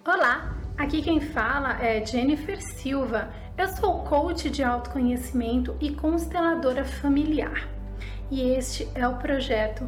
Olá, aqui quem fala é Jennifer Silva. Eu sou coach de autoconhecimento e consteladora familiar. E este é o projeto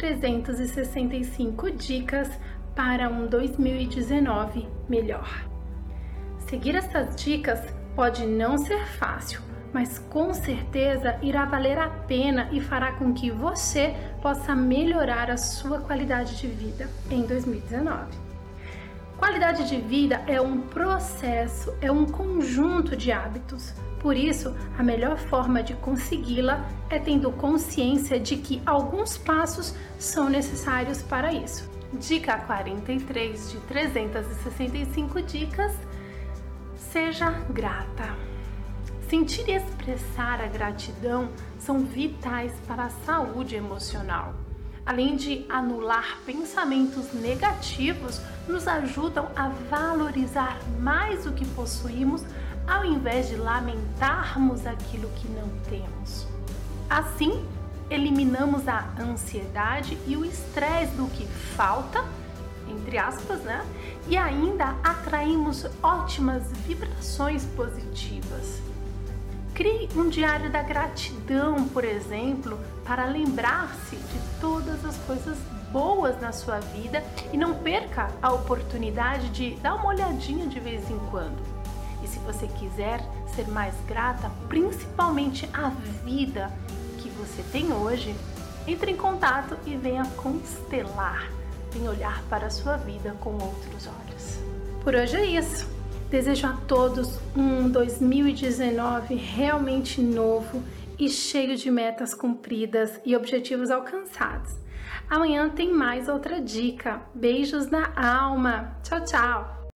365 Dicas para um 2019 melhor. Seguir essas dicas pode não ser fácil, mas com certeza irá valer a pena e fará com que você possa melhorar a sua qualidade de vida em 2019. Qualidade de vida é um processo, é um conjunto de hábitos. Por isso, a melhor forma de consegui-la é tendo consciência de que alguns passos são necessários para isso. Dica 43 de 365 dicas: seja grata. Sentir e expressar a gratidão são vitais para a saúde emocional. Além de anular pensamentos negativos, nos ajudam a valorizar mais o que possuímos, ao invés de lamentarmos aquilo que não temos. Assim, eliminamos a ansiedade e o estresse do que falta, entre aspas, e ainda atraímos ótimas vibrações positivas. Crie um diário da gratidão, por exemplo, para lembrar-se de todas as coisas boas na sua vida e não perca a oportunidade de dar uma olhadinha de vez em quando. E se você quiser ser mais grata, principalmente à vida que você tem hoje, entre em contato e venha constelar, venha olhar para a sua vida com outros olhos. Por hoje é isso. Desejo a todos um 2019 realmente novo e cheio de metas cumpridas e objetivos alcançados. Amanhã tem mais outra dica. Beijos na alma. Tchau, tchau!